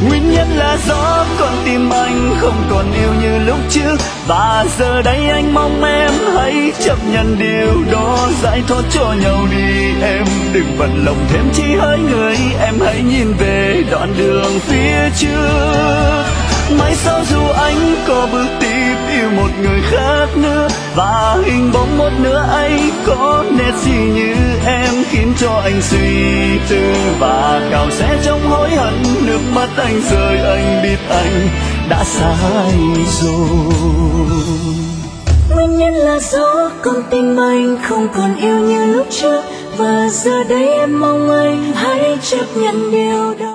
Nguyên nhân là do con tim anh không còn yêu như lúc trước, và giờ đây anh mong em hãy chấp nhận điều đó, giải thoát cho nhau đi. Em đừng bận lòng thêm chi hỡi người, em hãy nhìn về đoạn đường phía trước. Mai sau dù anh có bước tiếp yêu một người khác nữa, và hình bóng một nữa ấy có nét gì như em, khiến cho anh suy tư và cào xé trong hối hận. Nước mắt anh rơi, anh biết anh đã sai rồi. Nguyên nhân là do con tim anh không còn yêu như lúc trước, và giờ đây em mong anh hãy chấp nhận điều đó.